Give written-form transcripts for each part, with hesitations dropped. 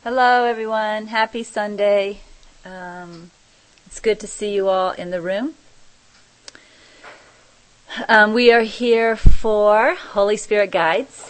Hello, everyone. Happy Sunday. It's good to see you all in the room. We are here for Holy Spirit Guides,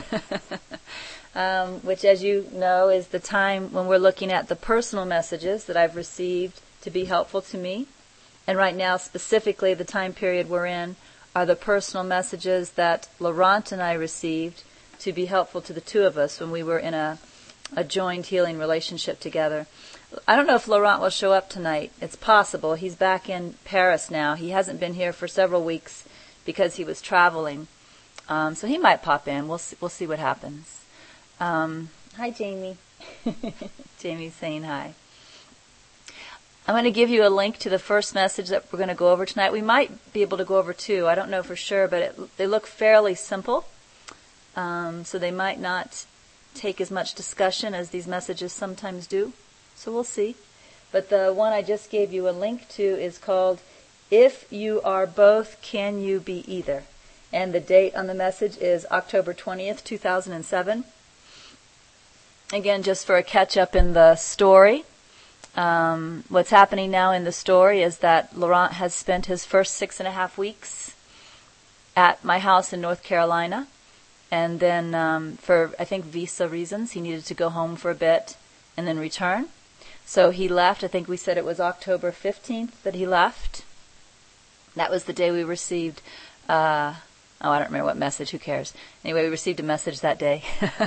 which, as you know, is the time when we're looking at the personal messages that I've received to be helpful to me. And right now, specifically, the time period we're in are the personal messages that Laurent and I received to be helpful to the two of us when we were in a joined healing relationship together. I don't know if Laurent will show up tonight. It's possible. He's back in Paris now. He hasn't been here for several weeks because he was traveling. So he might pop in. We'll see what happens. Hi, Jamie. Jamie's saying hi. I'm going to give you a link to the first message that we're going to go over tonight. We might be able to go over two. I don't know for sure, but they look fairly simple. So they might not take as much discussion as these messages sometimes do. So we'll see. But the one I just gave you a link to is called If You Are Both, Can You Be Either? And the date on the message is October 20th, 2007. Again, just for a catch-up in the story. What's happening now in the story is that Laurent has spent his first 6.5 weeks at my house in North Carolina. And then for, I think, visa reasons, he needed to go home for a bit and then return. So he left. I think we said it was October 15th that he left. That was the day we received, I don't remember what message, who cares. Anyway, we received a message that day.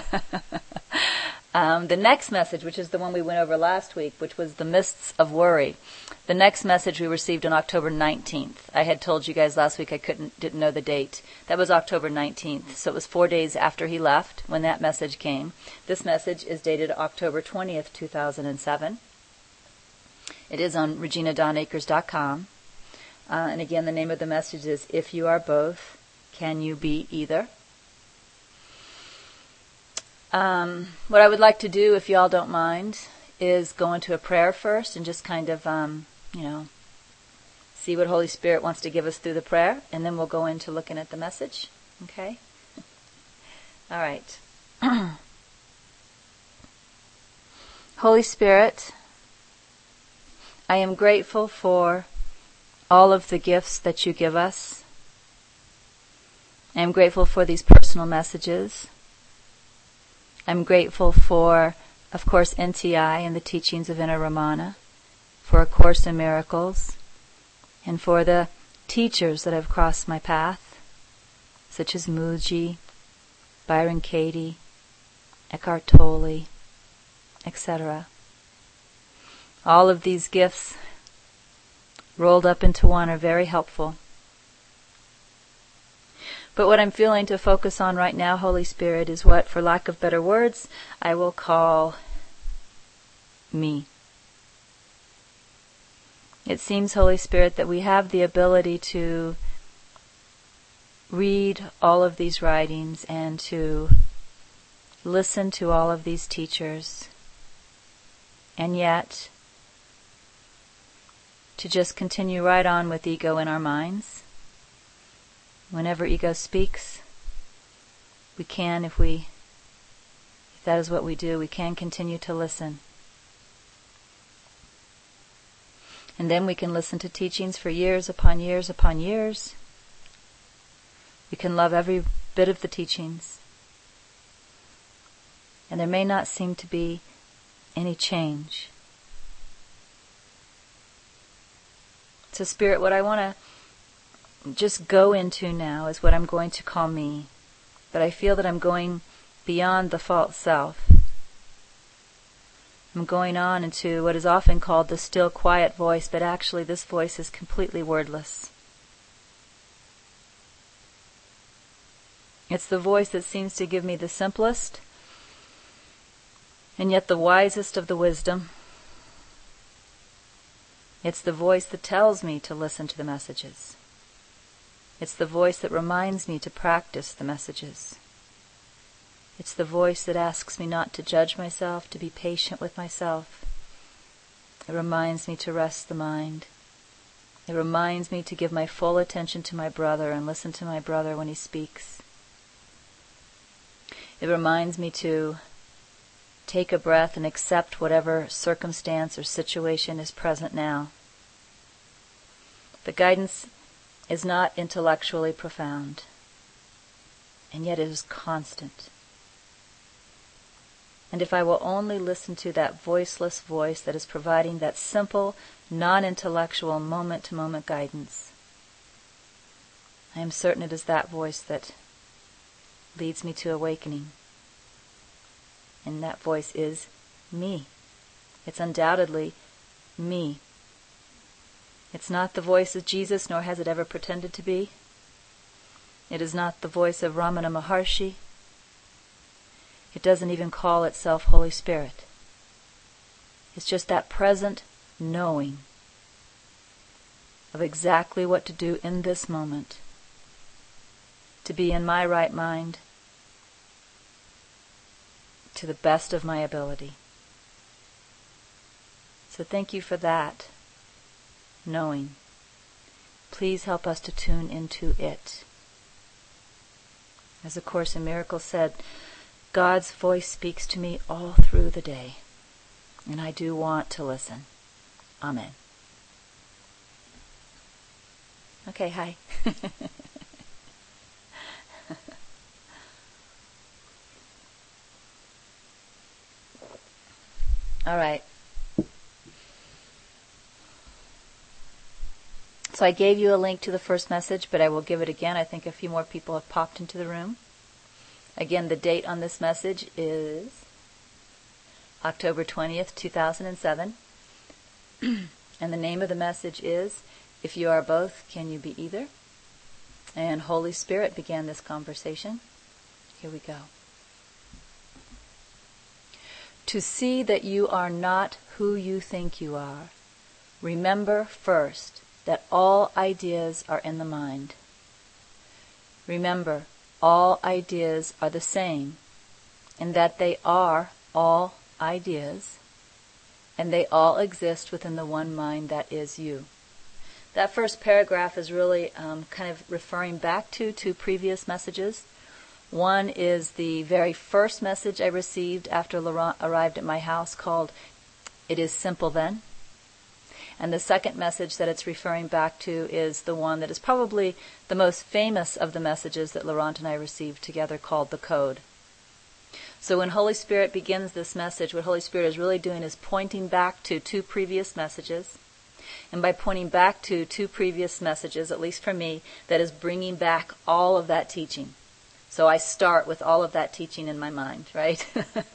The next message, which is the one we went over last week, which was the mists of worry. The next message we received on October 19th. I had told you guys last week I didn't know the date. That was October 19th. So it was 4 days after he left when that message came. This message is dated October 20th, 2007. It is on reginadonacres.com. And again, the name of the message is If You Are Both, Can You Be Either? What I would like to do, if you all don't mind, is go into a prayer first and just kind of, see what Holy Spirit wants to give us through the prayer, and then we'll go into looking at the message. Okay? All right. Holy Spirit, I am grateful for all of the gifts that you give us. I am grateful for these personal messages. I'm grateful for, of course, NTI and the teachings of Inna Ramana, for A Course in Miracles, and for the teachers that have crossed my path, such as Mooji, Byron Katie, Eckhart Tolle, etc. All of these gifts rolled up into one are very helpful. But what I'm feeling to focus on right now, Holy Spirit, is what, for lack of better words, I will call me. It seems, Holy Spirit, that we have the ability to read all of these writings and to listen to all of these teachers, and yet to just continue right on with ego in our minds. Whenever ego speaks, we can, if that is what we do, we can continue to listen. And then we can listen to teachings for years upon years upon years. We can love every bit of the teachings. And there may not seem to be any change. So Spirit, what I want to just go into now is what I'm going to call me. But I feel that I'm going beyond the false self. I'm going on into what is often called the still, quiet voice, but actually this voice is completely wordless. It's the voice that seems to give me the simplest and yet the wisest of the wisdom. It's the voice that tells me to listen to the messages. It's the voice that reminds me to practice the messages. It's the voice that asks me not to judge myself, to be patient with myself. It reminds me to rest the mind. It reminds me to give my full attention to my brother and listen to my brother when he speaks. It reminds me to take a breath and accept whatever circumstance or situation is present now. The guidance is not intellectually profound, and yet it is constant. And if I will only listen to that voiceless voice that is providing that simple, non-intellectual, moment-to-moment guidance, I am certain it is that voice that leads me to awakening. And that voice is me. It's undoubtedly me. It's not the voice of Jesus, nor has it ever pretended to be. It is not the voice of Ramana Maharshi. It doesn't even call itself Holy Spirit. It's just that present knowing of exactly what to do in this moment, to be in my right mind to the best of my ability. So thank you for that knowing. Please help us to tune into it. As A Course in Miracles said, God's voice speaks to me all through the day, and I do want to listen. Amen. Okay, hi. All right. So I gave you a link to the first message, but I will give it again. I think a few more people have popped into the room. Again, the date on this message is October 20th, 2007. And the name of the message is, If You Are Both, Can You Be Either? And Holy Spirit began this conversation. Here we go. To see that you are not who you think you are, remember first that all ideas are in the mind. Remember, all ideas are the same, and that they are all ideas, and they all exist within the one mind that is you. That first paragraph is really kind of referring back to two previous messages. One is the very first message I received after Laurent arrived at my house called, It Is Simple Then. And the second message that it's referring back to is the one that is probably the most famous of the messages that Laurent and I received together, called The Code. So when Holy Spirit begins this message, what Holy Spirit is really doing is pointing back to two previous messages. And by pointing back to two previous messages, at least for me, that is bringing back all of that teaching. So I start with all of that teaching in my mind, right?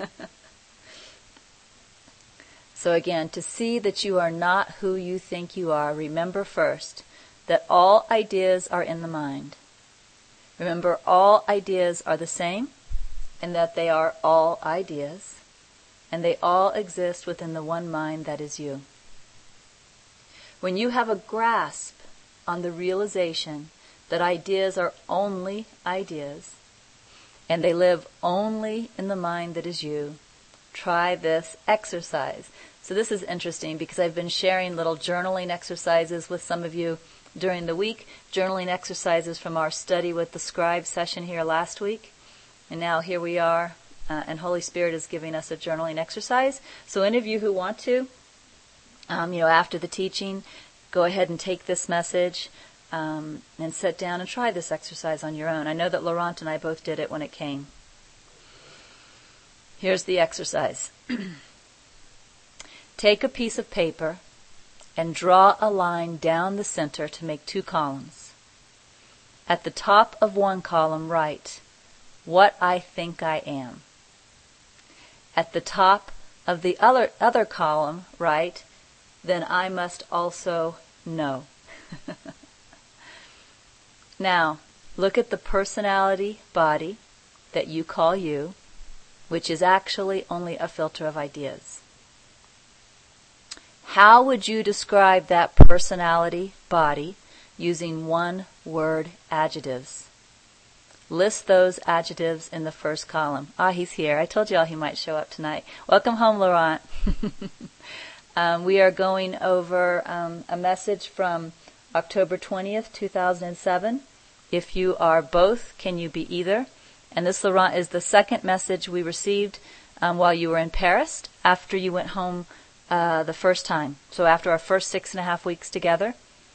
So again, to see that you are not who you think you are, remember first that all ideas are in the mind. Remember, all ideas are the same, and that they are all ideas, and they all exist within the one mind that is you. When you have a grasp on the realization that ideas are only ideas, and they live only in the mind that is you, try this exercise. So this is interesting because I've been sharing little journaling exercises with some of you during the week, journaling exercises from our study with the scribe session here last week. And now here we are, and Holy Spirit is giving us a journaling exercise. So any of you who want to, after the teaching, go ahead and take this message and sit down and try this exercise on your own. I know that Laurent and I both did it when it came. Here's the exercise. Take a piece of paper and draw a line down the center to make two columns. At the top of one column, write, What I think I am. At the top of the other column, write, Then I must also know. Now, look at the personality body that you call you, which is actually only a filter of ideas. How would you describe that personality body using one-word adjectives? List those adjectives in the first column. He's here. I told y'all he might show up tonight. Welcome home, Laurent. We are going over a message from October 20th, 2007. If you are both, can you be either? And this, Laurent, is the second message we received while you were in Paris after you went home the first time. So after our first 6.5 weeks together.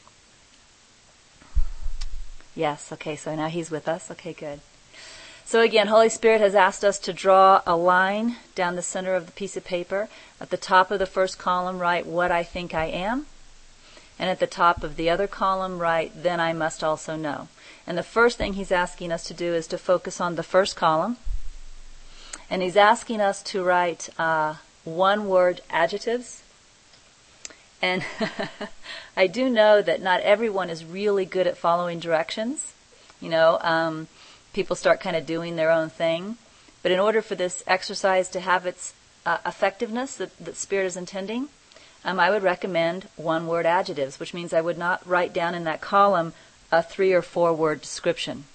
Yes, okay, so now he's with us. Okay, good. So again, Holy Spirit has asked us to draw a line down the center of the piece of paper. At the top of the first column, write what I think I am. And at the top of the other column, write then I must also know. And the first thing he's asking us to do is to focus on the first column. And he's asking us to write one-word adjectives. And I do know that not everyone is really good at following directions. People start kind of doing their own thing. But in order for this exercise to have its effectiveness that Spirit is intending, I would recommend one-word adjectives, which means I would not write down in that column a 3 or 4 word description.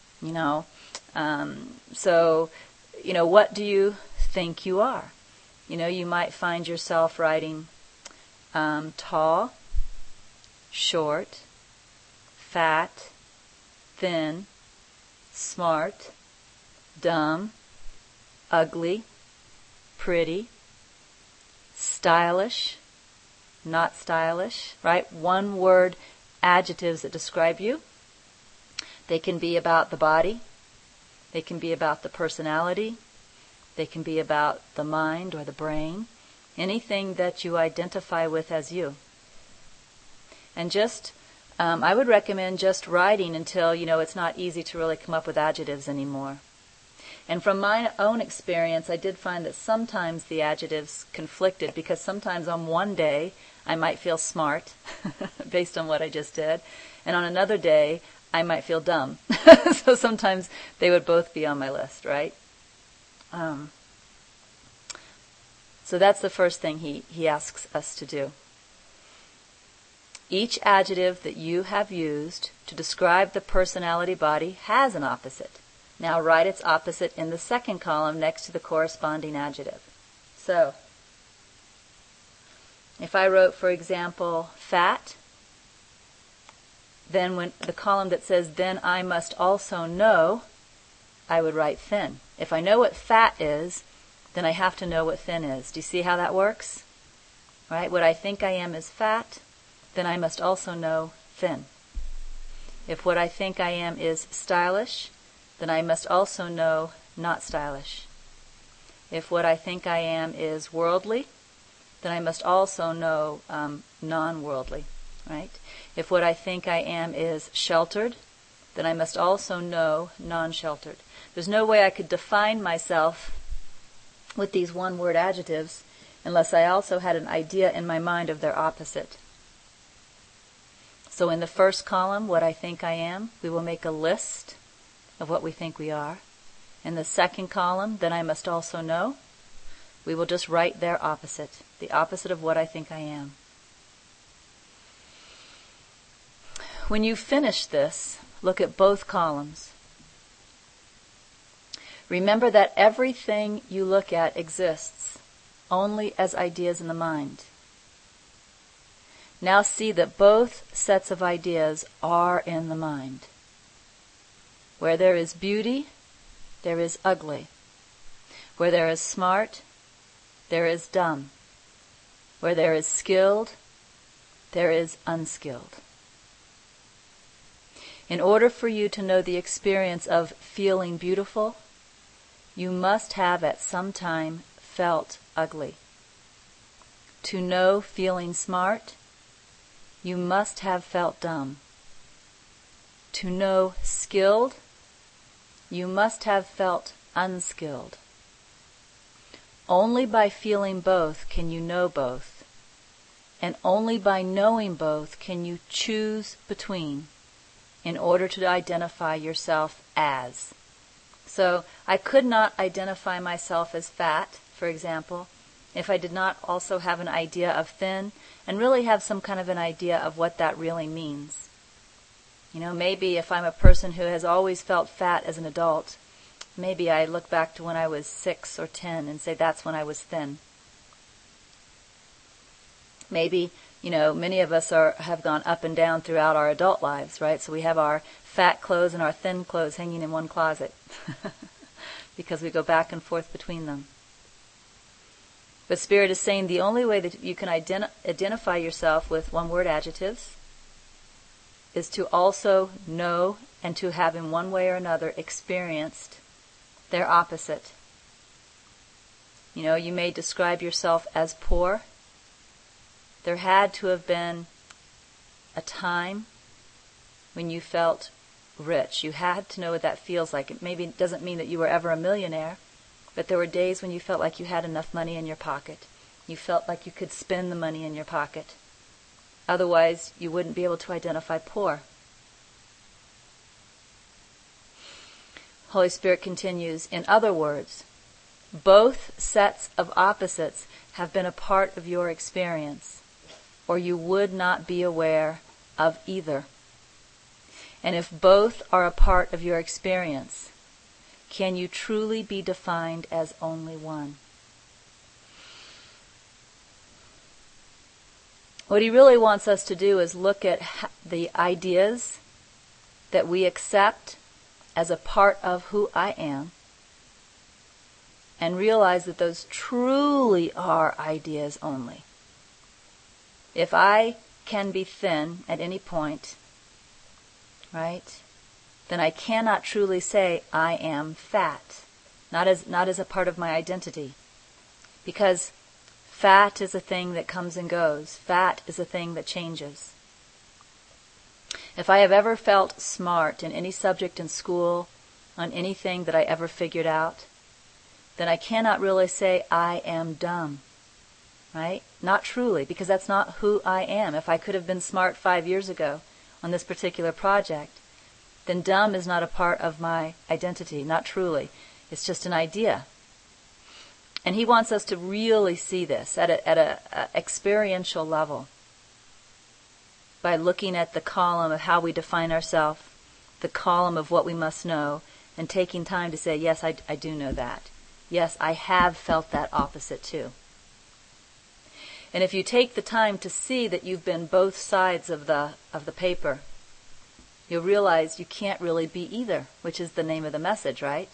So, what do you think you are? You might find yourself writing tall, short, fat, thin, smart, dumb, ugly, pretty, stylish, not stylish, right? One word adjectives that describe you. They can be about the body. They can be about the personality. They can be about the mind or the brain. Anything that you identify with as you. And I would recommend just writing until, it's not easy to really come up with adjectives anymore. And from my own experience, I did find that sometimes the adjectives conflicted because sometimes on one day I might feel smart based on what I just did. And on another day I might feel dumb. So sometimes they would both be on my list, right? So that's the first thing he asks us to do. Each adjective that you have used to describe the personality body has an opposite. Now write its opposite in the second column next to the corresponding adjective. So, if I wrote, for example, fat, then when the column that says, then I must also know, I would write thin. If I know what fat is, then I have to know what thin is. Do you see how that works? Right? What I think I am is fat, then I must also know thin. If what I think I am is stylish, then I must also know not stylish. If what I think I am is worldly, then I must also know non-worldly, right? If what I think I am is sheltered, then I must also know non-sheltered. There's no way I could define myself with these one-word adjectives unless I also had an idea in my mind of their opposite. So in the first column, what I think I am, we will make a list of what we think we are. In the second column, then I must also know, we will just write their opposite, the opposite of what I think I am. When you finish this, look at both columns. Remember that everything you look at exists only as ideas in the mind. Now see that both sets of ideas are in the mind. Where there is beauty, there is ugly. Where there is smart, there is dumb. Where there is skilled, there is unskilled. In order for you to know the experience of feeling beautiful, you must have at some time felt ugly. To know feeling smart, you must have felt dumb. To know skilled, you must have felt unskilled. Only by feeling both can you know both, and only by knowing both can you choose between in order to identify yourself as. So I could not identify myself as fat, for example, if I did not also have an idea of thin and really have some kind of an idea of what that really means. Maybe if I'm a person who has always felt fat as an adult, maybe I look back to when I was 6 or 10 and say that's when I was thin. Maybe, many of us have gone up and down throughout our adult lives, right? So we have our fat clothes and our thin clothes hanging in one closet because we go back and forth between them. But Spirit is saying the only way that you can identify yourself with one-word adjectives is to also know and to have in one way or another experienced their opposite. You know, you may describe yourself as poor. There had to have been a time when you felt rich. You had to know what that feels like. It maybe doesn't mean that you were ever a millionaire, but there were days when you felt like you had enough money in your pocket. You felt like you could spend the money in your pocket. Otherwise, you wouldn't be able to identify poor. Holy Spirit continues, in other words, both sets of opposites have been a part of your experience, or you would not be aware of either. And if both are a part of your experience, can you truly be defined as only one? What he really wants us to do is look at the ideas that we accept as a part of who I am, and realize that those truly are ideas only. If I can be thin at any point, right, then I cannot truly say I am fat, not as a part of my identity, because fat is a thing that comes and goes. Fat is a thing that changes. If I have ever felt smart in any subject in school, on anything that I ever figured out, then I cannot really say I am dumb, right? Not truly, because that's not who I am. If I could have been smart 5 years ago on this particular project, then dumb is not a part of my identity, not truly. It's just an idea. And he wants us to really see this at a experiential level by looking at the column of how we define ourselves, the column of what we must know, and taking time to say, yes, I do know that. Yes, I have felt that opposite too. And if you take the time to see that you've been both sides of the paper, you'll realize you can't really be either, which is the name of the message, right?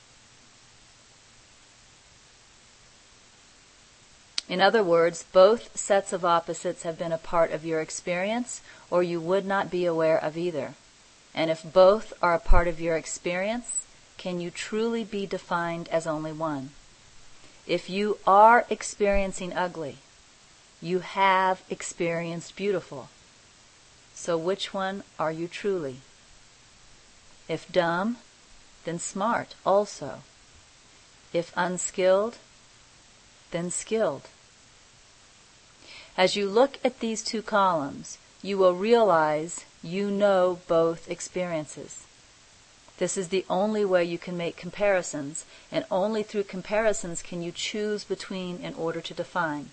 In other words, both sets of opposites have been a part of your experience, or you would not be aware of either. And if both are a part of your experience, can you truly be defined as only one? If you are experiencing ugly, you have experienced beautiful. So which one are you truly? If dumb, then smart also. If unskilled, then skilled. As you look at these two columns, you will realize you know both experiences. This is the only way you can make comparisons, and only through comparisons can you choose between in order to define.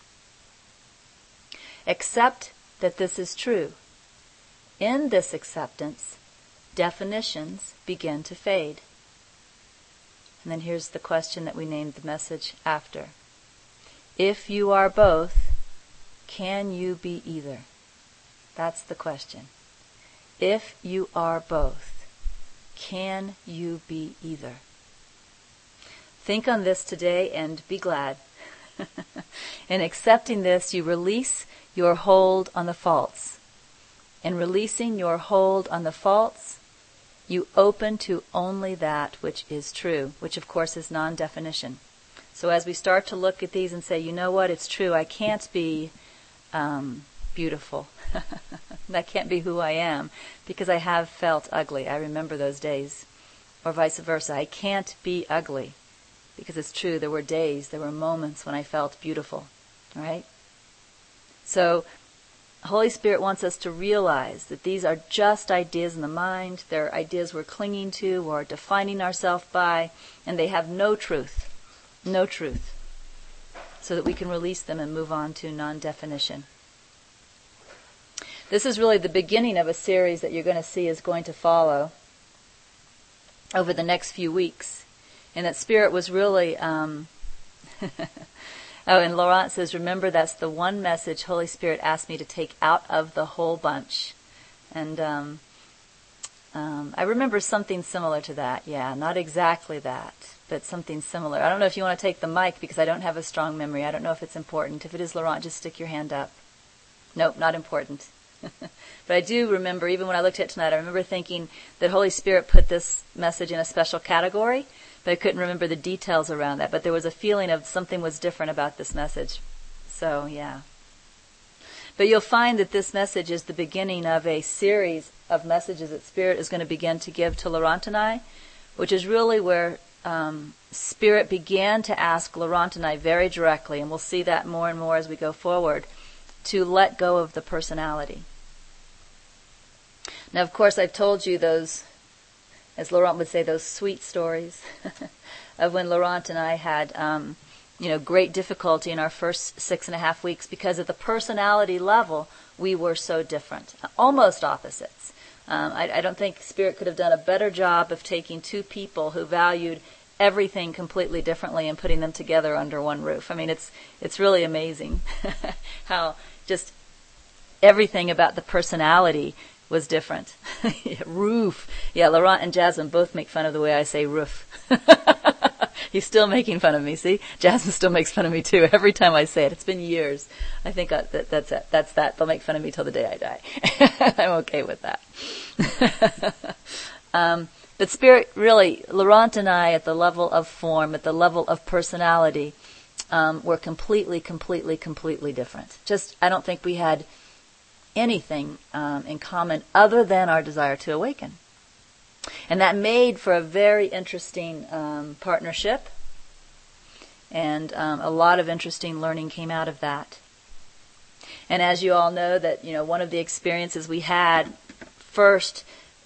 Accept that this is true. In this acceptance, definitions begin to fade. And then here's the question that we named the message after. If you are both, can you be either? That's the question. If you are both, can you be either? Think on this today and be glad. In accepting this, you release your hold on the false. In releasing your hold on the false, you open to only that which is true, which of course is non-definition. So as we start to look at these and say, you know what, it's true, I can't be beautiful. That can't be who I am, because I have felt ugly. I remember those days. Or vice versa. I can't be ugly, because it's true, there were days, there were moments when I felt beautiful. Right? So, Holy Spirit wants us to realize that these are just ideas in the mind. They're ideas we're clinging to or defining ourselves by, and they have no truth. No truth. So that we can release them and move on to non-definition. This is really the beginning of a series that you're going to see is going to follow over the next few weeks. And that Spirit was really... Oh, and Laurent says, remember, that's the one message Holy Spirit asked me to take out of the whole bunch. And I remember something similar to that. Yeah, not exactly that, but something similar. I don't know if you want to take the mic because I don't have a strong memory. I don't know if it's important. If it is, Laurent, just stick your hand up. Nope, not important. But I do remember, even when I looked at it tonight, I remember thinking that Holy Spirit put this message in a special category, but I couldn't remember the details around that. But there was a feeling of something was different about this message. So, yeah. But you'll find that this message is the beginning of a series of messages that Spirit is going to begin to give to Laurent and I, which is really where Spirit began to ask Laurent and I very directly, and we'll see that more and more as we go forward, to let go of the personality. Now, of course, I've told you those, as Laurent would say, those sweet stories of when Laurent and I had great difficulty in our first 6.5 weeks because at the personality level, we were so different, almost opposites. I don't think Spirit could have done a better job of taking two people who valued everything completely differently and putting them together under one roof. I mean, it's really amazing how just everything about the personality was different. Roof. Yeah, Laurent and Jasmine both make fun of the way I say roof. He's still making fun of me, see? Jasmine still makes fun of me too every time I say it. It's been years. I think that's it. That's that. They'll make fun of me till the day I die. I'm okay with that. But Spirit, really, Laurent and I, at the level of form, at the level of personality, were completely different. Just, I don't think we had anything in common other than our desire to awaken. And that made for a very interesting partnership, and a lot of interesting learning came out of that. And as you all know, that one of the experiences we had first,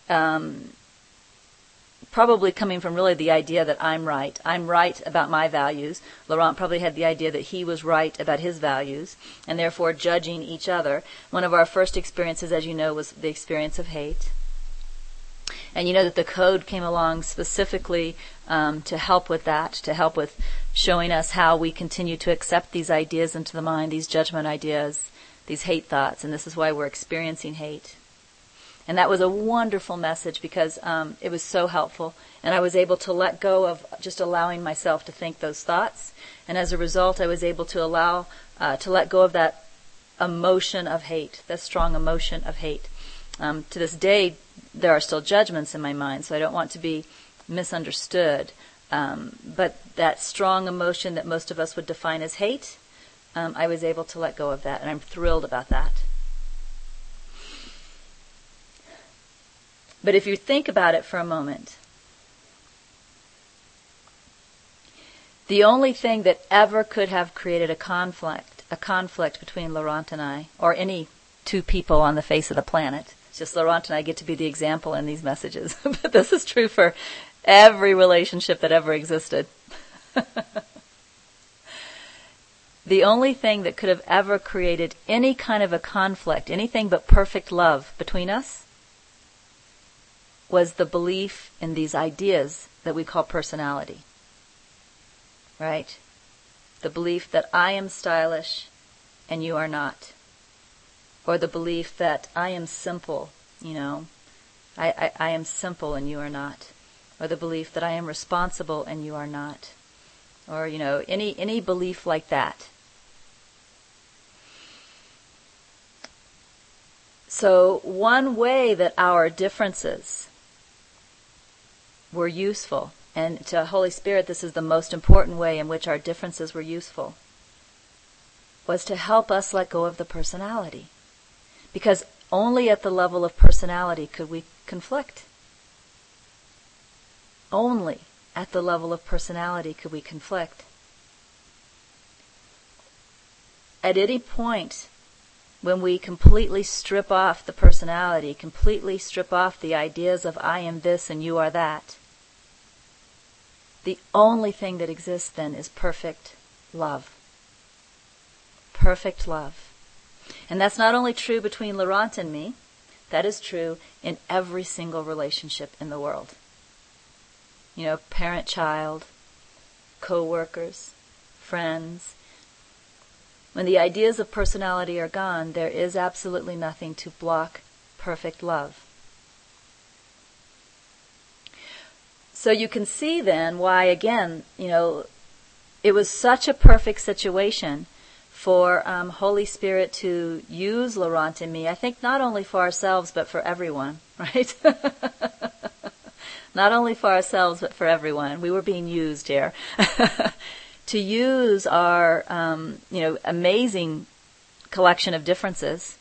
probably coming from really the idea that I'm right about my values. Laurent probably had the idea that he was right about his values, and therefore judging each other. One of our first experiences, as you know, was the experience of hate. And you know that the code came along specifically to help with that, to help with showing us how we continue to accept these ideas into the mind, these judgment ideas, these hate thoughts, and this is why we're experiencing hate. And that was a wonderful message because it was so helpful, and I was able to let go of just allowing myself to think those thoughts, and as a result I was able to allow to let go of that emotion of hate, that strong emotion of hate. To this day, there are still judgments in my mind, so I don't want to be misunderstood. But that strong emotion that most of us would define as hate, I was able to let go of that, and I'm thrilled about that. But if you think about it for a moment, the only thing that ever could have created a conflict between Laurent and I, or any two people on the face of the planet, it's just Laurent and I get to be the example in these messages. But this is true for every relationship that ever existed. The only thing that could have ever created any kind of a conflict, anything but perfect love between us, was the belief in these ideas that we call personality. Right? The belief that I am stylish and you are not. Or the belief that I am simple, I am simple and you are not. Or the belief that I am responsible and you are not. Or, any belief like that. So one way that our differences were useful, and to Holy Spirit this is the most important way in which our differences were useful, was to help us let go of the personality. Because only at the level of personality could we conflict. Only at the level of personality could we conflict. At any point when we completely strip off the personality, completely strip off the ideas of I am this and you are that, the only thing that exists then is perfect love. Perfect love. And that's not only true between Laurent and me, that is true in every single relationship in the world. Parent-child, co-workers, friends. When the ideas of personality are gone, there is absolutely nothing to block perfect love. So you can see then why, again, it was such a perfect situation for Holy Spirit to use Laurent and me, I think not only for ourselves, but for everyone, right? Not only for ourselves, but for everyone. We were being used here. To use our, amazing collection of differences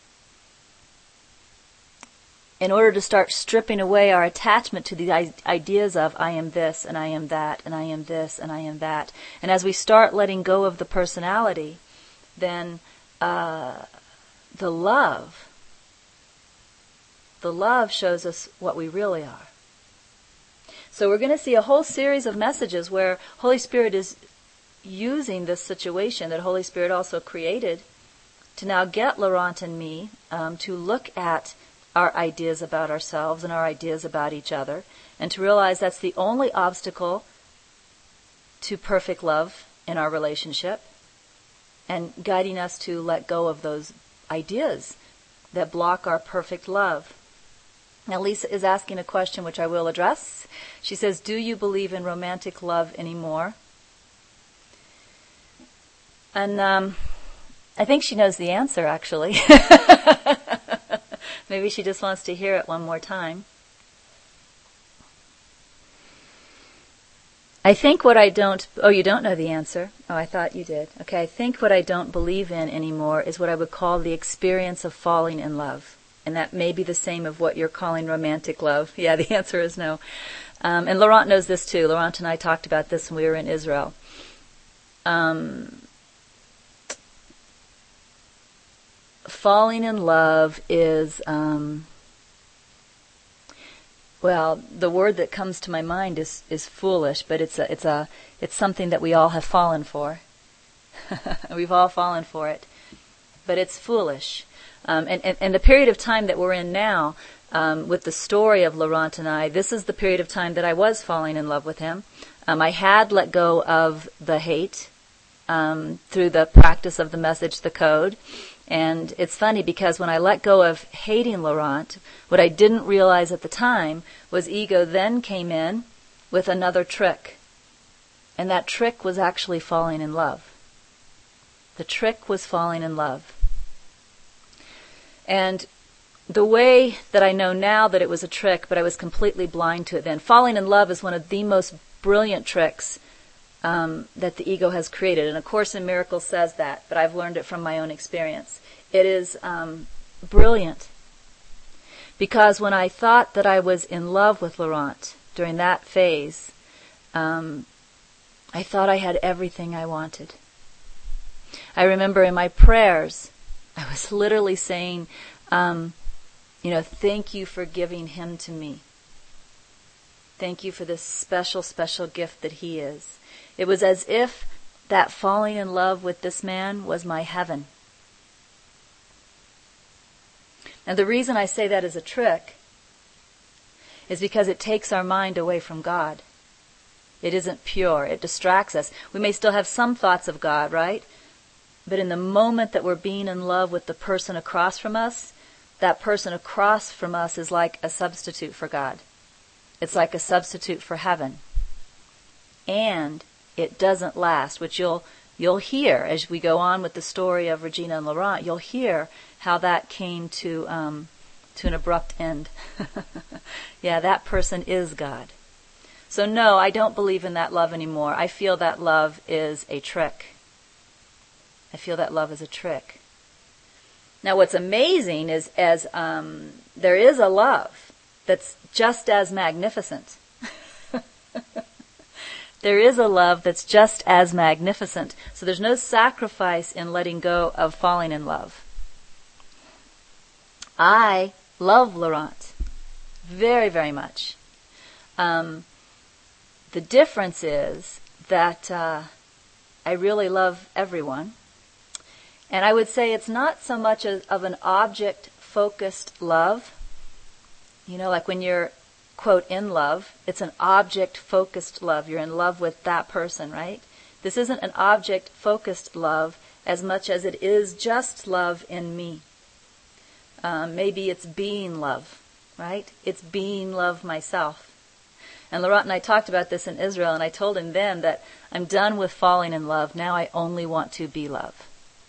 in order to start stripping away our attachment to the ideas of I am this and I am that and I am this and I am that. And as we start letting go of the personality, then the love shows us what we really are. So we're going to see a whole series of messages where Holy Spirit is using this situation that Holy Spirit also created to now get Laurent and me to look at our ideas about ourselves and our ideas about each other, and to realize that's the only obstacle to perfect love in our relationship, and guiding us to let go of those ideas that block our perfect love. Now Lisa is asking a question which I will address. She says, do you believe in romantic love anymore? And I think she knows the answer, actually. Maybe she just wants to hear it one more time. I think what I don't... Oh, you don't know the answer? Oh, I thought you did. Okay, I think what I don't believe in anymore is what I would call the experience of falling in love. And that may be the same of what you're calling romantic love. Yeah, the answer is no. And Laurent knows this too. Laurent and I talked about this when we were in Israel. Falling in love is, the word that comes to my mind is foolish, but it's something that we all have fallen for. We've all fallen for it, but it's foolish. And the period of time that we're in now, with the story of Laurent and I, this is the period of time that I was falling in love with him. I had let go of the hate through the practice of the message, the code. And it's funny because when I let go of hating Laurent, what I didn't realize at the time was ego then came in with another trick. And that trick was actually falling in love. The trick was falling in love. And the way that I know now that it was a trick, but I was completely blind to it then, falling in love is one of the most brilliant tricks that the ego has created. And A Course in Miracles says that, but I've learned it from my own experience. It is brilliant. Because when I thought that I was in love with Laurent during that phase, I thought I had everything I wanted. I remember in my prayers, I was literally saying, thank you for giving him to me. Thank you for this special, special gift that he is. It was as if that falling in love with this man was my heaven. And the reason I say that is a trick is because it takes our mind away from God. It isn't pure. It distracts us. We may still have some thoughts of God, right? But in the moment that we're being in love with the person across from us, that person across from us is like a substitute for God. It's like a substitute for heaven. And it doesn't last, which you'll hear as we go on with the story of Regina and Laurent. You'll hear how that came to an abrupt end. Yeah, that person is God. So no, I don't believe in that love anymore. I feel that love is a trick. I feel that love is a trick. Now what's amazing is there is a love that's just as magnificent. There is a love that's just as magnificent. So there's no sacrifice in letting go of falling in love. I love Laurent very, very much. The difference is that I really love everyone. And I would say it's not so much of an object-focused love. Like when you're, quote, in love, it's an object-focused love. You're in love with that person, right? This isn't an object-focused love as much as it is just love in me. Maybe it's being love, right? It's being love myself. And Laurent and I talked about this in Israel, and I told him then that I'm done with falling in love. Now I only want to be love.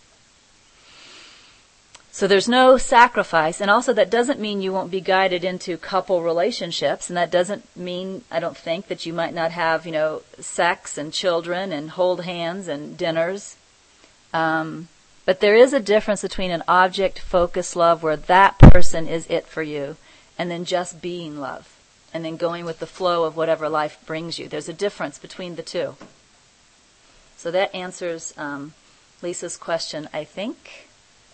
So there's no sacrifice, and also that doesn't mean you won't be guided into couple relationships, and that doesn't mean, I don't think, that you might not have, sex and children and hold hands and dinners. But there is a difference between an object-focused love where that person is it for you, and then just being love, and then going with the flow of whatever life brings you. There's a difference between the two. So that answers Lisa's question, I think.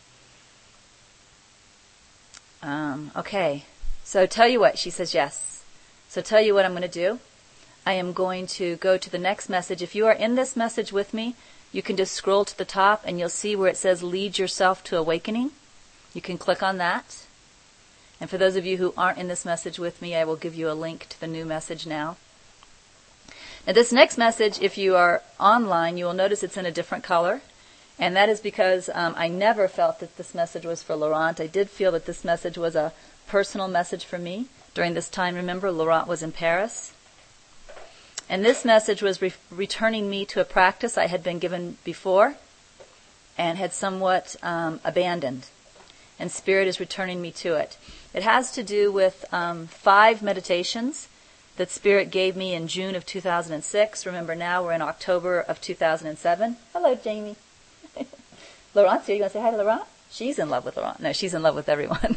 Okay. So tell you what, she says yes. So tell you what I'm going to do. I am going to go to the next message. If you are in this message with me, you can just scroll to the top and you'll see where it says Lead Yourself to Awakening. You can click on that. And for those of you who aren't in this message with me, I will give you a link to the new message now. Now this next message, if you are online, you will notice it's in a different color. And that is because I never felt that this message was for Laurent. I did feel that this message was a personal message for me. During this time, remember, Laurent was in Paris. And this message was returning me to a practice I had been given before and had somewhat abandoned. And Spirit is returning me to it. It has to do with 5 meditations that Spirit gave me in June of 2006. Remember, now we're in October of 2007. Hello, Jamie. Laurent's here. You want to say hi to Laurent? She's in love with Laurent. No, she's in love with everyone.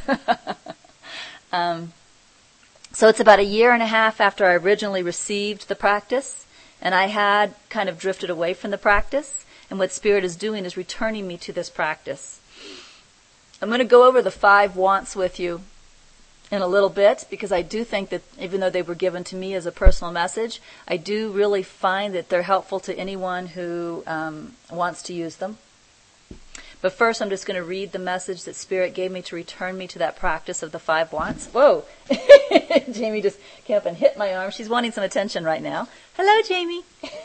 So it's about 1.5 years after I originally received the practice, and I had kind of drifted away from the practice, and what Spirit is doing is returning me to this practice. I'm going to go over the 5 wants with you in a little bit, because I do think that even though they were given to me as a personal message, I do really find that they're helpful to anyone who wants to use them. But first, I'm just going to read the message that Spirit gave me to return me to that practice of the 5 wants. Whoa! Jamie just came up and hit my arm. She's wanting some attention right now. Hello, Jamie.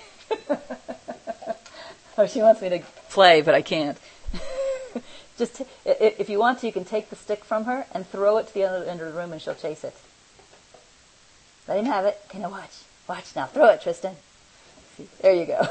Oh, she wants me to play, but I can't. Just, if you want to, you can take the stick from her and throw it to the other end of the room, and she'll chase it. Let him have it. Okay, now watch. Watch now. Throw it, Tristan. See, there you go.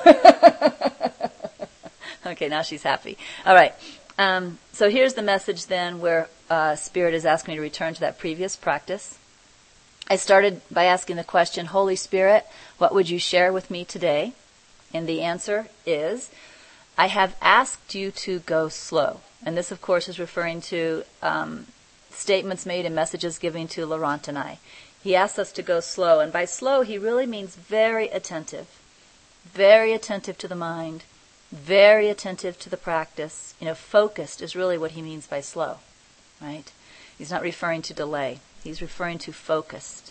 Okay, now she's happy. All right. So here's the message then where Spirit is asking me to return to that previous practice. I started by asking the question, Holy Spirit, what would you share with me today? And the answer is, I have asked you to go slow. And this, of course, is referring to statements made and messages given to Laurent and I. He asked us to go slow. And by slow, he really means very attentive to the mind. Very attentive to the practice. Focused is really what he means by slow, right? He's not referring to delay. He's referring to focused.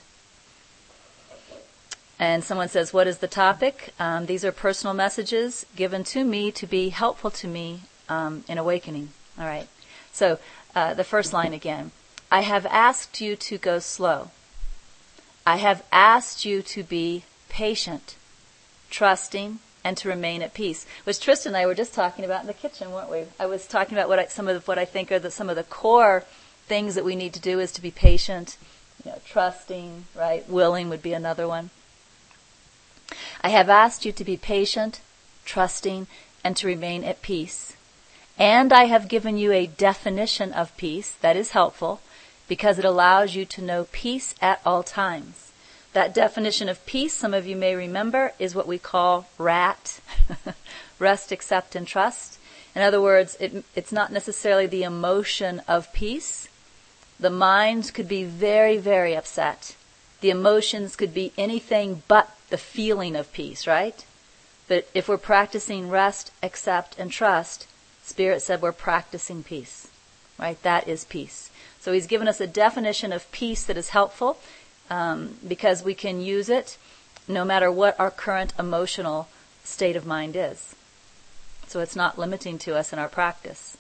And someone says, what is the topic? These are personal messages given to me to be helpful to me in awakening. All right. So the first line again. I have asked you to go slow. I have asked you to be patient, trusting, and to remain at peace, which Tristan and I were just talking about in the kitchen, weren't we? I was talking about some of what I think are some of the core things that we need to do is to be patient, trusting, right? Willing would be another one. I have asked you to be patient, trusting, and to remain at peace. And I have given you a definition of peace that is helpful because it allows you to know peace at all times. That definition of peace, some of you may remember, is what we call RAT, rest, accept, and trust. In other words, it's not necessarily the emotion of peace. The mind could be very, very upset. The emotions could be anything but the feeling of peace, right? But if we're practicing rest, accept, and trust, Spirit said we're practicing peace, right? That is peace. So he's given us a definition of peace that is helpful. Because we can use it no matter what our current emotional state of mind is. So it's not limiting to us in our practice.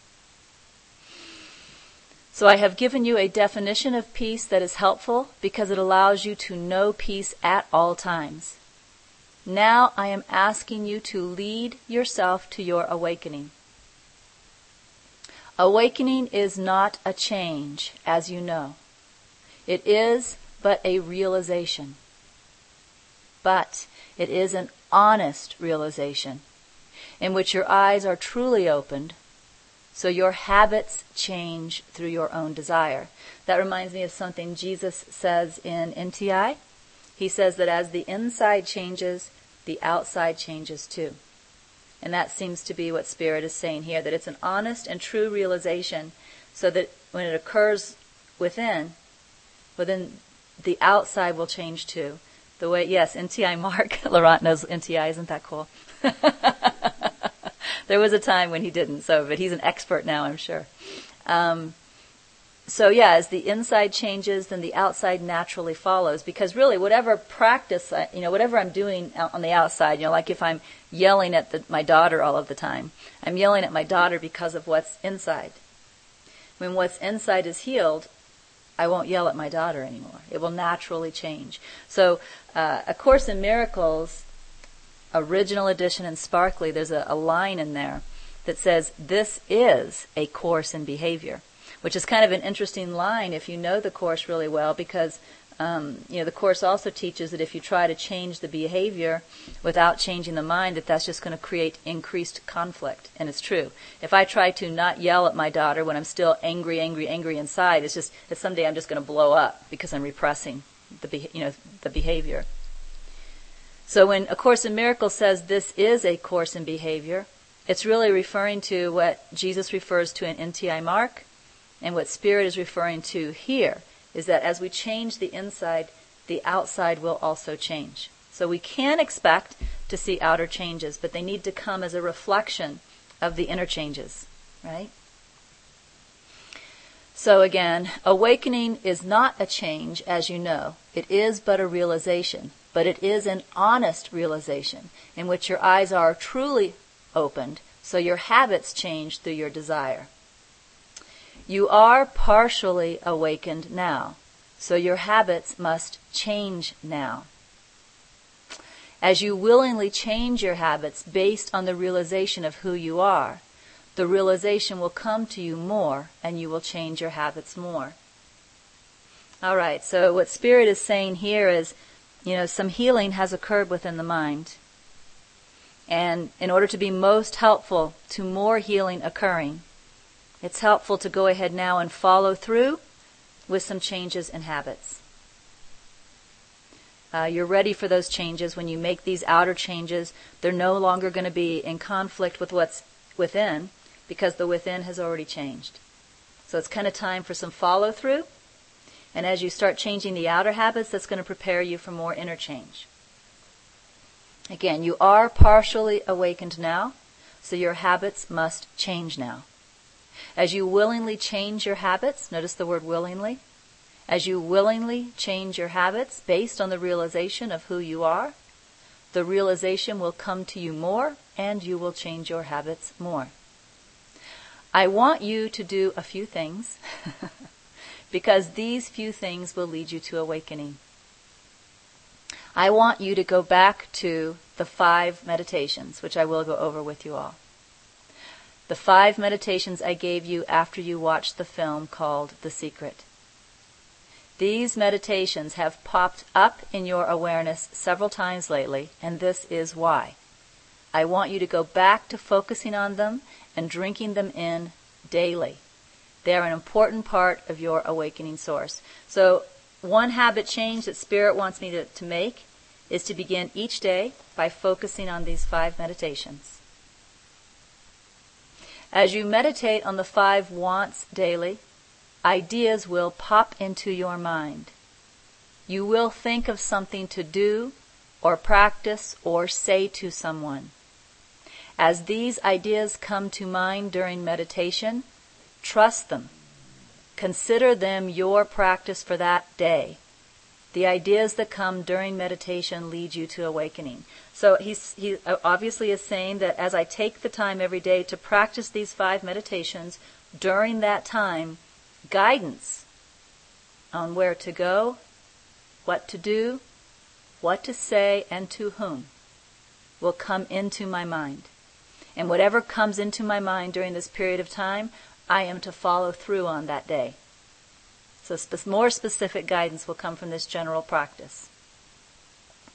So I have given you a definition of peace that is helpful because it allows you to know peace at all times. Now I am asking you to lead yourself to your awakening. Awakening is not a change, as you know. It is but a realization. but it is an honest realization in which your eyes are truly opened, so your habits change through your own desire. That reminds me of something Jesus says in NTI. He says that as the inside changes, the outside changes too. And that seems to be what Spirit is saying here, that it's an honest and true realization so that when it occurs within, the outside will change too. The way, yes, NTI Mark, Laurent knows NTI, isn't that cool? There was a time when he didn't, but he's an expert now, I'm sure. So yeah, as the inside changes, then the outside naturally follows. Because really, whatever practice, whatever I'm doing on the outside, like if I'm yelling at my daughter all of the time, I'm yelling at my daughter because of what's inside. When what's inside is healed, I won't yell at my daughter anymore. It will naturally change. So, A Course in Miracles, original edition and sparkly, there's a line in there that says, "This is a course in behavior," which is kind of an interesting line if you know the Course really well, because the Course also teaches that if you try to change the behavior without changing the mind, that's just going to create increased conflict. And it's true. If I try to not yell at my daughter when I'm still angry inside, it's someday I'm just going to blow up because I'm repressing the behavior. So when A Course in Miracles says this is a course in behavior, it's really referring to what Jesus refers to in NTI Mark, and what Spirit is referring to here is that as we change the inside, the outside will also change. So we can expect to see outer changes, but they need to come as a reflection of the inner changes, right? So again, awakening is not a change, as you know. It is but a realization, but it is an honest realization in which your eyes are truly opened, so your habits change through your desire. You are partially awakened now, so your habits must change now. As you willingly change your habits based on the realization of who you are, the realization will come to you more and you will change your habits more. All right, so what Spirit is saying here is, some healing has occurred within the mind. And in order to be most helpful to more healing occurring, it's helpful to go ahead now and follow through with some changes in habits. You're ready for those changes. When you make these outer changes, they're no longer going to be in conflict with what's within, because the within has already changed. So it's kind of time for some follow through. And as you start changing the outer habits, that's going to prepare you for more inner change. Again, you are partially awakened now, so your habits must change now. As you willingly change your habits, notice the word willingly, as you willingly change your habits based on the realization of who you are, the realization will come to you more and you will change your habits more. I want you to do a few things because these few things will lead you to awakening. I want you to go back to the 5 meditations, which I will go over with you all. The 5 meditations I gave you after you watched the film called The Secret. These meditations have popped up in your awareness several times lately, and this is why. I want you to go back to focusing on them and drinking them in daily. They are an important part of your awakening source. So one habit change that Spirit wants me to make is to begin each day by focusing on these 5 meditations. As you meditate on the 5 wants daily, ideas will pop into your mind. You will think of something to do or practice or say to someone. As these ideas come to mind during meditation, trust them. Consider them your practice for that day. The ideas that come during meditation lead you to awakening. So he obviously is saying that as I take the time every day to practice these 5 meditations, during that time, guidance on where to go, what to do, what to say, and to whom will come into my mind. And whatever comes into my mind during this period of time, I am to follow through on that day. So more specific guidance will come from this general practice.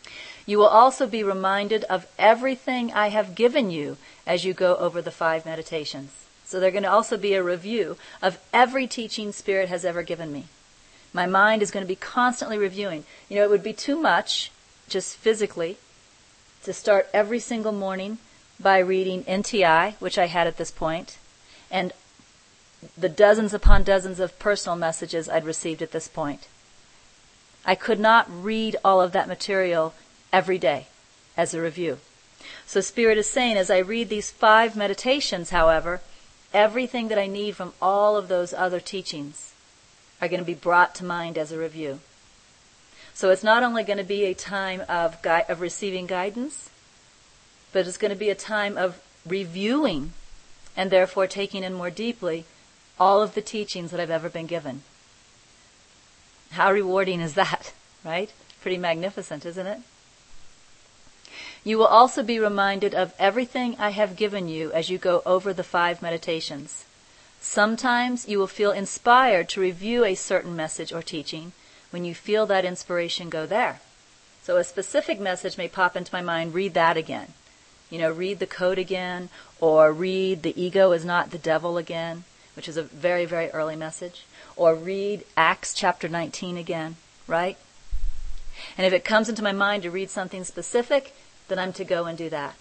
You will also be reminded of everything I have given you as you go over the 5 meditations. So they're going to also be a review of every teaching Spirit has ever given me. My mind is going to be constantly reviewing. It would be too much, just physically, to start every single morning by reading NTI, which I had at this point, and the dozens upon dozens of personal messages I'd received at this point. I could not read all of that material every day as a review. So Spirit is saying, as I read these 5 meditations, however, everything that I need from all of those other teachings are going to be brought to mind as a review. So it's not only going to be a time of receiving guidance, but it's going to be a time of reviewing and therefore taking in more deeply all of the teachings that I've ever been given. How rewarding is that, right? Pretty magnificent, isn't it? You will also be reminded of everything I have given you as you go over the 5 meditations. Sometimes you will feel inspired to review a certain message or teaching when you feel that inspiration go there. So a specific message may pop into my mind, read that again. Read the code again, or read the ego is not the devil again, which is a very, very early message. Or read Acts chapter 19 again, right? And if it comes into my mind to read something specific, then I'm to go and do that.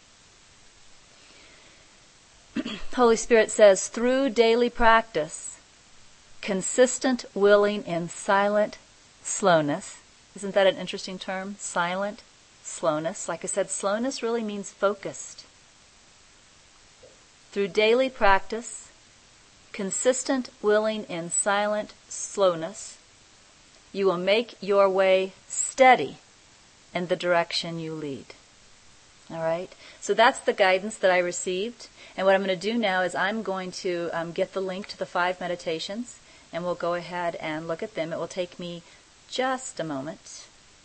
Holy Spirit says, through daily practice, consistent willing in silent slowness. Isn't that an interesting term? Silent slowness. Like I said, slowness really means focused. Through daily practice, consistent willing in silent slowness, you will make your way steady in the direction you lead. All right? So that's the guidance that I received. And what I'm going to do now is I'm going to get the link to the 5 meditations, and we'll go ahead and look at them. It will take me just a moment.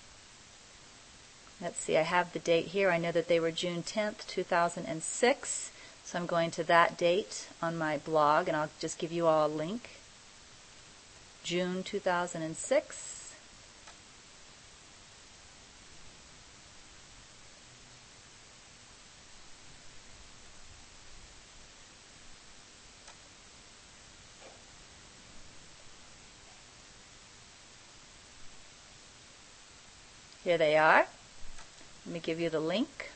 Let's see, I have the date here. I know that they were June 10th, 2006. So I'm going to that date on my blog, and I'll just give you all a link. June 2006. Here they are. Let me give you the link.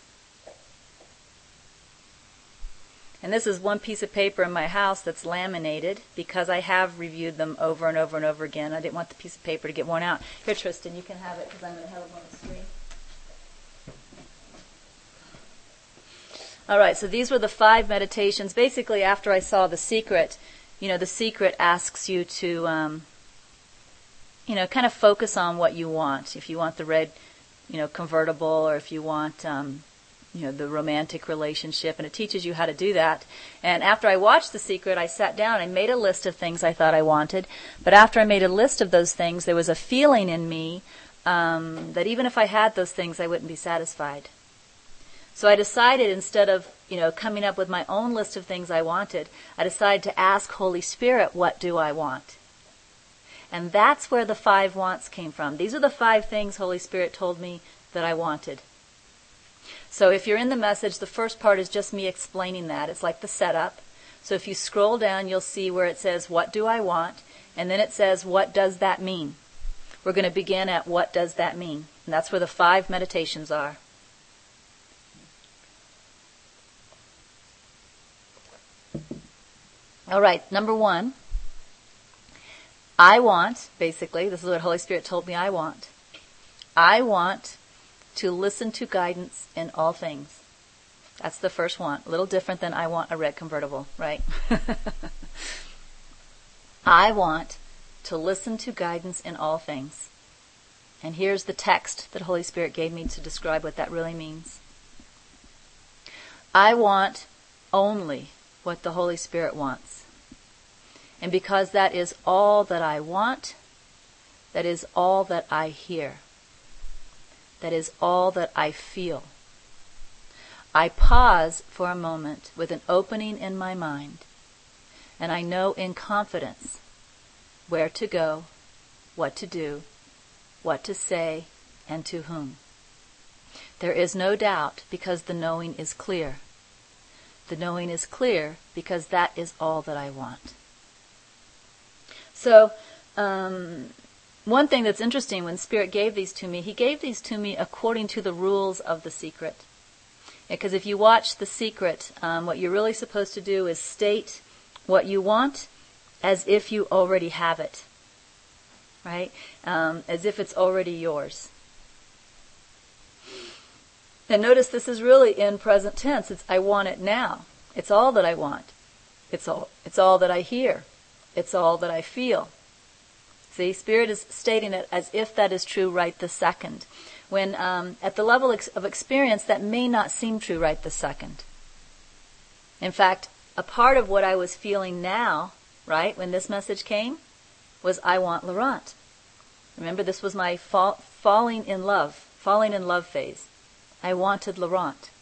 And this is one piece of paper in my house that's laminated because I have reviewed them over and over and over again. I didn't want the piece of paper to get worn out. Here, Tristan, you can have it because I'm going to have it on the screen. All right, so these were the 5 meditations. Basically, after I saw The Secret, The Secret asks you to, kind of focus on what you want. If you want the red, convertible, or if you want, the romantic relationship, and it teaches you how to do that. And after I watched The Secret, I sat down and made a list of things I thought I wanted. But after I made a list of those things, there was a feeling in me that even if I had those things, I wouldn't be satisfied. So I decided, instead of, coming up with my own list of things I wanted, I decided to ask Holy Spirit, what do I want? And that's where the 5 wants came from. These are the 5 things Holy Spirit told me that I wanted. So if you're in the message, the first part is just me explaining that. It's like the setup. So if you scroll down, you'll see where it says, what do I want? And then it says, what does that mean? We're going to begin at what does that mean? And that's where the 5 meditations are. All right, number 1. I want, basically, this is what Holy Spirit told me I want. I want to listen to guidance in all things. That's the first want. A little different than I want a red convertible, right? I want to listen to guidance in all things. And here's the text that Holy Spirit gave me to describe what that really means. I want only what the Holy Spirit wants. And because that is all that I want, that is all that I hear. That is all that I feel. I pause for a moment with an opening in my mind, and I know in confidence where to go, what to do, what to say, and to whom. There is no doubt because the knowing is clear. The knowing is clear because that is all that I want. So, one thing that's interesting, when Spirit gave these to me, He gave these to me according to the rules of The Secret. Because if you watch The Secret, what you're really supposed to do is state what you want as if you already have it. Right? As if it's already yours. And notice this is really in present tense. It's I want it now. It's all that I want. It's all that I hear. It's all that I feel. See, Spirit is stating it as if that is true right this second. When at the level of experience, that may not seem true right this second. In fact, a part of what I was feeling now, right, when this message came, was I want Laurent. Remember, this was my falling in love phase. I wanted Laurent.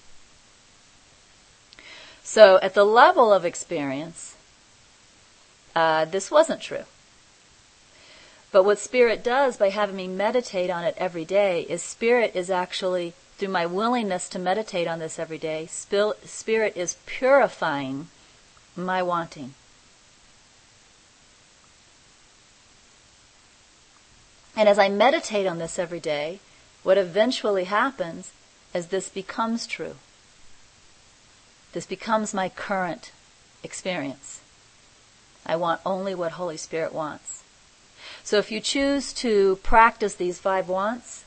So at the level of experience, this wasn't true. But what Spirit does by having me meditate on it every day is Spirit is actually, through my willingness to meditate on this every day, Spirit is purifying my wanting. And as I meditate on this every day, what eventually happens is this becomes true. This becomes my current experience. I want only what Holy Spirit wants. So if you choose to practice these 5 wants,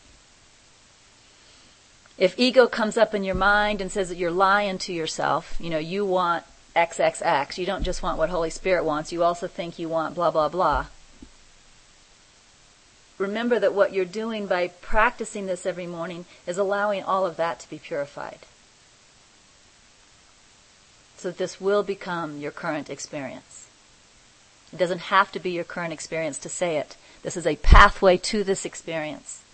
if ego comes up in your mind and says that you're lying to yourself, you want XXX, you don't just want what Holy Spirit wants, you also think you want blah, blah, blah. Remember that what you're doing by practicing this every morning is allowing all of that to be purified. So that this will become your current experience. It doesn't have to be your current experience to say it. This is a pathway to this experience.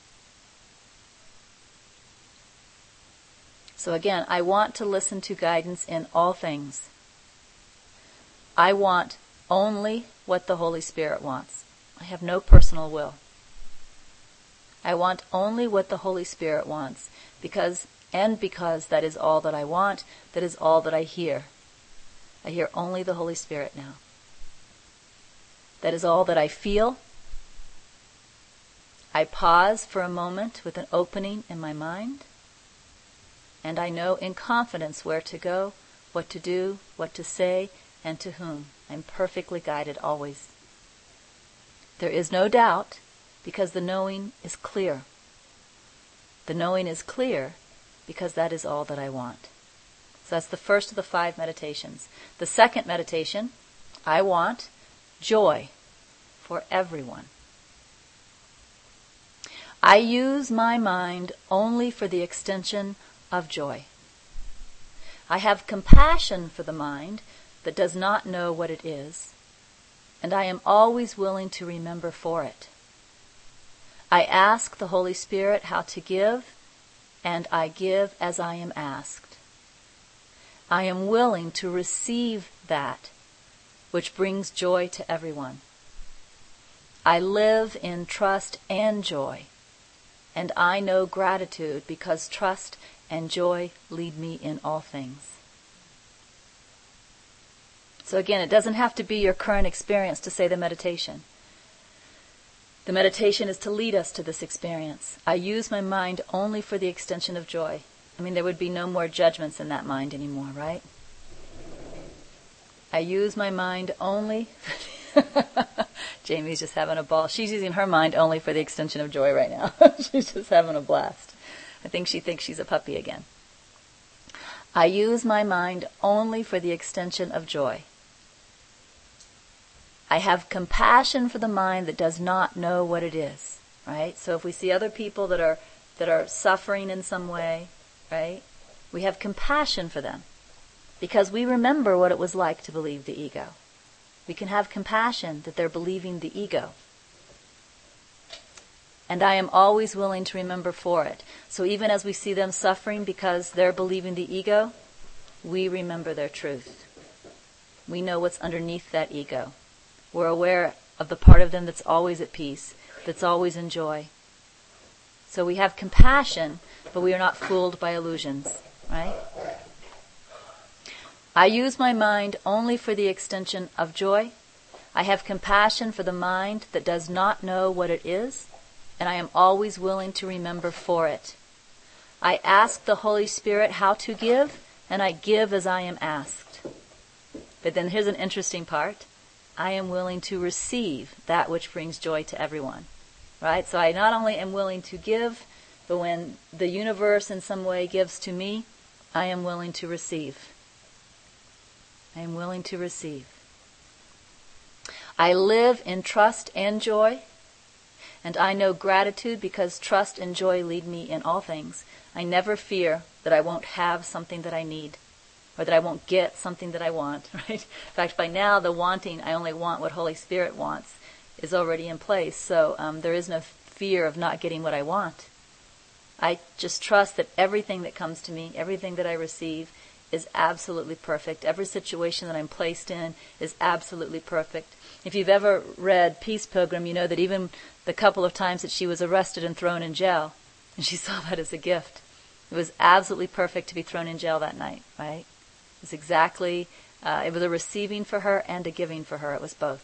So again, I want to listen to guidance in all things. I want only what the Holy Spirit wants. I have no personal will. I want only what the Holy Spirit wants, because that is all that I want, that is all that I hear. I hear only the Holy Spirit now. That is all that I feel. I pause for a moment with an opening in my mind, and I know in confidence where to go, what to do, what to say, and to whom. I'm perfectly guided always. There is no doubt, because the knowing is clear. The knowing is clear because that is all that I want. So that's the first of the 5 meditations. The second meditation, I want joy for everyone. I use my mind only for the extension of joy. I have compassion for the mind that does not know what it is, and I am always willing to remember for it. I ask the Holy Spirit how to give, and I give as I am asked. I am willing to receive that which brings joy to everyone. I live in trust and joy, and I know gratitude because trust and joy lead me in all things. So again, it doesn't have to be your current experience to say the meditation. The meditation is to lead us to this experience. I use my mind only for the extension of joy. I mean, there would be no more judgments in that mind anymore, right? I use my mind only. Jamie's just having a ball. She's using her mind only for the extension of joy right now. She's just having a blast. I think she thinks she's a puppy again. I use my mind only for the extension of joy. I have compassion for the mind that does not know what it is, right? So if we see other people that are suffering in some way, right? We have compassion for them because we remember what it was like to believe the ego. We can have compassion that they're believing the ego. And I am always willing to remember for it. So even as we see them suffering because they're believing the ego, we remember their truth. We know what's underneath that ego. We're aware of the part of them that's always at peace, that's always in joy. So we have compassion, but we are not fooled by illusions, right? I use my mind only for the extension of joy. I have compassion for the mind that does not know what it is, and I am always willing to remember for it. I ask the Holy Spirit how to give, and I give as I am asked. But then here's an interesting part. I am willing to receive that which brings joy to everyone. Right? So I not only am willing to give, but when the universe in some way gives to me, I am willing to receive. I am willing to receive. I live in trust and joy, and I know gratitude because trust and joy lead me in all things. I never fear that I won't have something that I need, or that I won't get something that I want, right? In fact, by now, the wanting, I only want what Holy Spirit wants, is already in place. So there is no fear of not getting what I want. I just trust that everything that comes to me, everything that I receive, is absolutely perfect. Every situation that I'm placed in is absolutely perfect. If you've ever read Peace Pilgrim, you know that even the couple of times that she was arrested and thrown in jail, and she saw that as a gift. It was absolutely perfect to be thrown in jail that night, right? It was exactly, it was a receiving for her and a giving for her. It was both.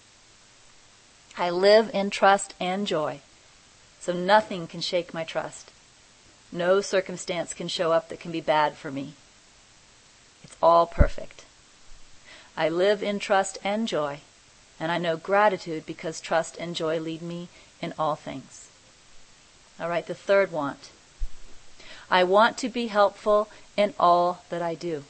I live in trust and joy, so nothing can shake my trust. No circumstance can show up that can be bad for me. It's all perfect. I live in trust and joy, and I know gratitude because trust and joy lead me in all things. All right, the third want. I want to be helpful in all that I do.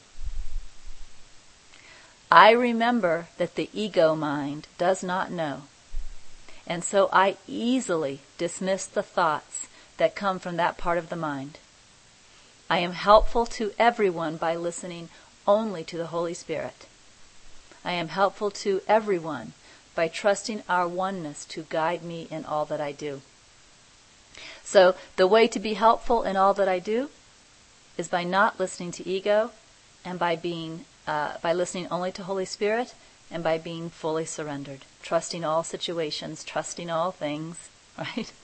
I remember that the ego mind does not know, and so I easily dismiss the thoughts that come from that part of the mind. I am helpful to everyone by listening only to the Holy Spirit. I am helpful to everyone by trusting our oneness to guide me in all that I do. So the way to be helpful in all that I do is by not listening to ego, and by listening only to Holy Spirit, and by being fully surrendered, trusting all situations, trusting all things, right?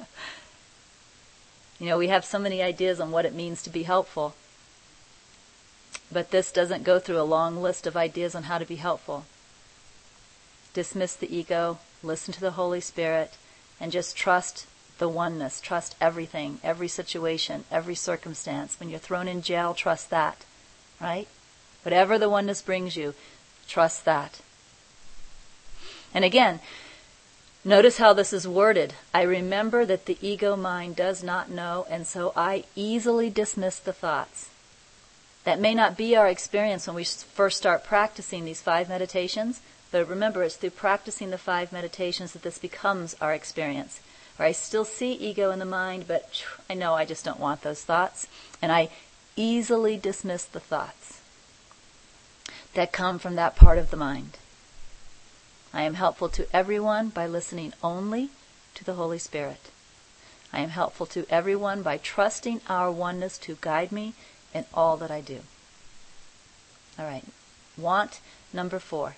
We have so many ideas on what it means to be helpful, but this doesn't go through a long list of ideas on how to be helpful. Dismiss the ego, listen to the Holy Spirit, and just trust the oneness. Trust everything, every situation, every circumstance. When you're thrown in jail, trust that, right? Whatever the oneness brings you, trust that. And again, notice how this is worded. I remember that the ego mind does not know, and so I easily dismiss the thoughts. That may not be our experience when we first start practicing these 5 meditations, but remember, it's through practicing the 5 meditations that this becomes our experience. Where I still see ego in the mind, but I know I just don't want those thoughts, and I easily dismiss the thoughts that come from that part of the mind. I am helpful to everyone by listening only to the Holy Spirit. I am helpful to everyone by trusting our oneness to guide me in all that I do. All right. Want number 4.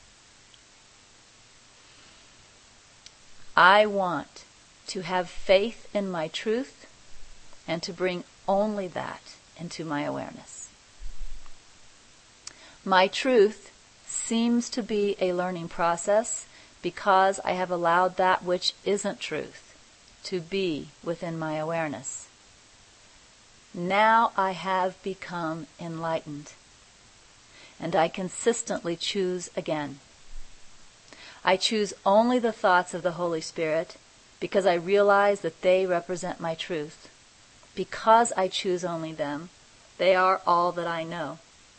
I want to have faith in my truth and to bring only that into my awareness. My truth seems to be a learning process because I have allowed that which isn't truth to be within my awareness. Now I have become enlightened, and I consistently choose again. I choose only the thoughts of the Holy Spirit because I realize that they represent my truth. Because I choose only them, they are all that I know.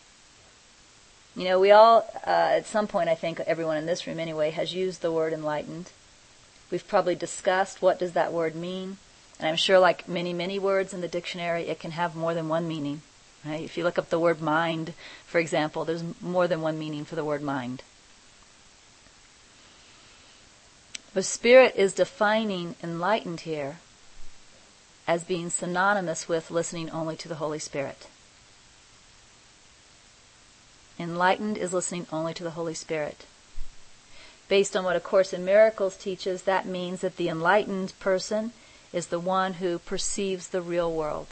We all, at some point, I think everyone in this room anyway, has used the word enlightened. We've probably discussed what does that word mean. And I'm sure like many, many words in the dictionary, it can have more than one meaning. Right? If you look up the word mind, for example, there's more than one meaning for the word mind. But Spirit is defining enlightened here as being synonymous with listening only to the Holy Spirit. Enlightened is listening only to the Holy Spirit. Based on what A Course in Miracles teaches, that means that the enlightened person is the one who perceives the real world.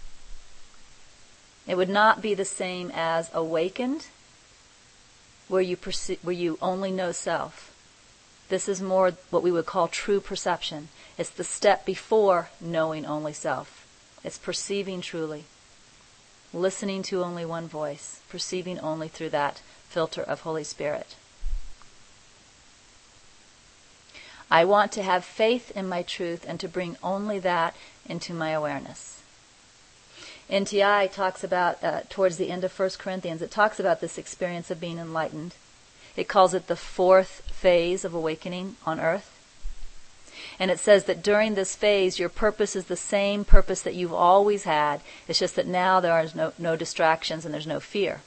It would not be the same as awakened, where you only know self. This is more what we would call true perception. It's the step before knowing only self. It's perceiving truly, listening to only one voice, perceiving only through that filter of Holy Spirit. I want to have faith in my truth and to bring only that into my awareness. NTI talks about, towards the end of 1 Corinthians, it talks about this experience of being enlightened. It calls it the fourth phase of awakening on earth. And it says that during this phase, your purpose is the same purpose that you've always had. It's just that now there are no distractions and there's no fear.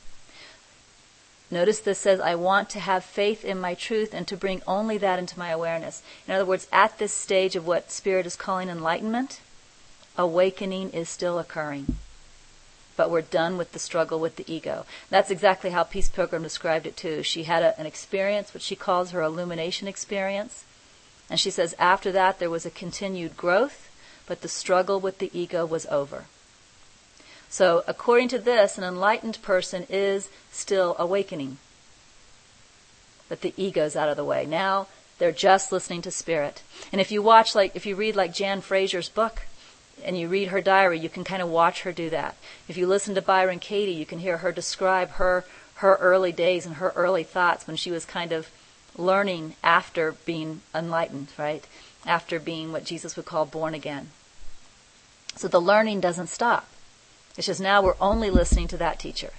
Notice this says, I want to have faith in my truth and to bring only that into my awareness. In other words, at this stage of what Spirit is calling enlightenment, awakening is still occurring. But we're done with the struggle with the ego. That's exactly how Peace Pilgrim described it too. She had an experience, what she calls her illumination experience. And she says after that there was a continued growth, but the struggle with the ego was over. So according to this, an enlightened person is still awakening. But the ego's out of the way. Now they're just listening to Spirit. And if you read Jan Fraser's book, and you read her diary, you can kind of watch her do that. If you listen to Byron Katie, you can hear her describe her early days and her early thoughts when she was kind of learning after being enlightened, right? After being what Jesus would call born again. So the learning doesn't stop. It's just now we're only listening to that teacher.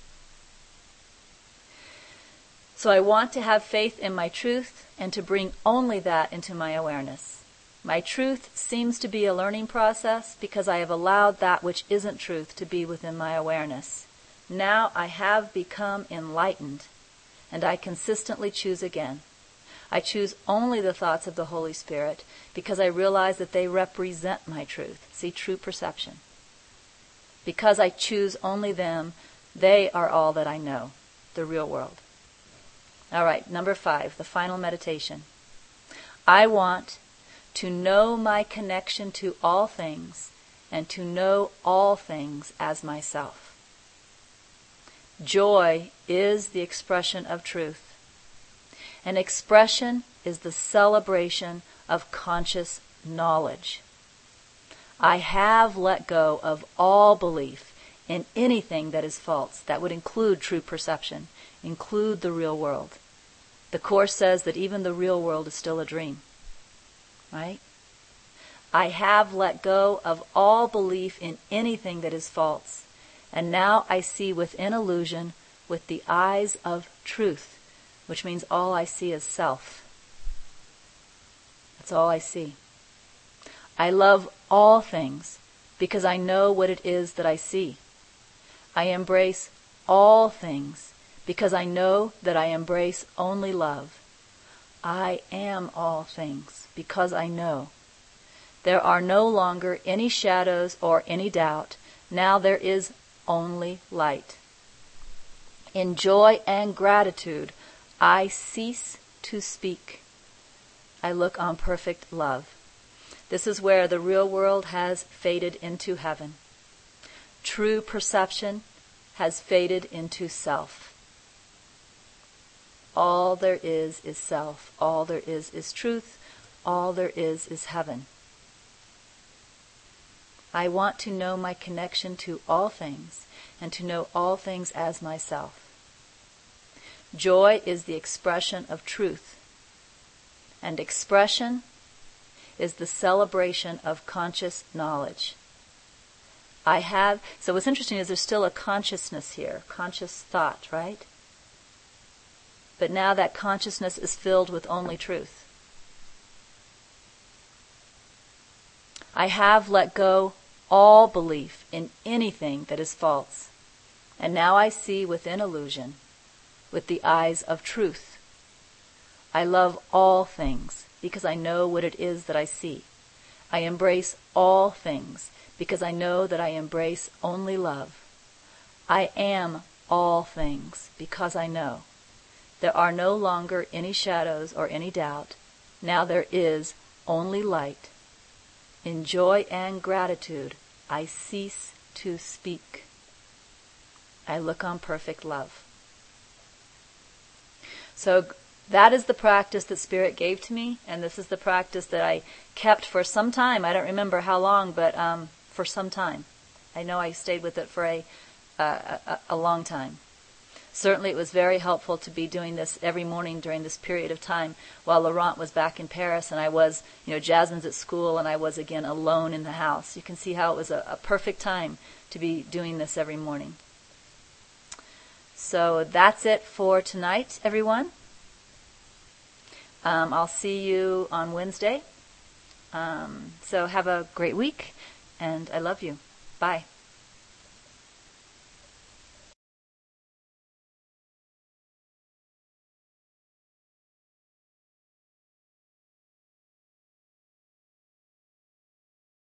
So I want to have faith in my truth and to bring only that into my awareness. My truth seems to be a learning process because I have allowed that which isn't truth to be within my awareness. Now I have become enlightened, and I consistently choose again. I choose only the thoughts of the Holy Spirit because I realize that they represent my truth. See, true perception. Because I choose only them, they are all that I know, the real world. All right, number 5, the final meditation. I want to know my connection to all things and to know all things as myself. Joy is the expression of truth. An expression is the celebration of conscious knowledge. I have let go of all belief in anything that is false. That would include true perception, include the real world. The Course says that even the real world is still a dream. Right? I have let go of all belief in anything that is false. And now I see within illusion with the eyes of truth, which means all I see is self. That's all I see. I love all things because I know what it is that I see. I embrace all things because I know that I embrace only love. I am all things because I know. There are no longer any shadows or any doubt. Now there is only light. In joy and gratitude, I cease to speak. I look on perfect love. This is where the real world has faded into heaven. True perception has faded into self. All there is self. All there is truth. All there is heaven. I want to know my connection to all things and to know all things as myself. Joy is the expression of truth, and expression is the celebration of conscious knowledge. So what's interesting is there's still a consciousness here, conscious thought, right? But now that consciousness is filled with only truth. I have let go all belief in anything that is false, and now I see within illusion with the eyes of truth. I love all things because I know what it is that I see. I embrace all things because I know that I embrace only love. I am all things because I know. There are no longer any shadows or any doubt. Now there is only light. In joy and gratitude, I cease to speak. I look on perfect love. So that is the practice that Spirit gave to me, and this is the practice that I kept for some time. I don't remember how long, but for some time. I know I stayed with it for a long time. Certainly it was very helpful to be doing this every morning during this period of time while Laurent was back in Paris and I was, Jasmine's at school and I was again alone in the house. You can see how it was a perfect time to be doing this every morning. So that's it for tonight, everyone. I'll see you on Wednesday. So have a great week, and I love you. Bye.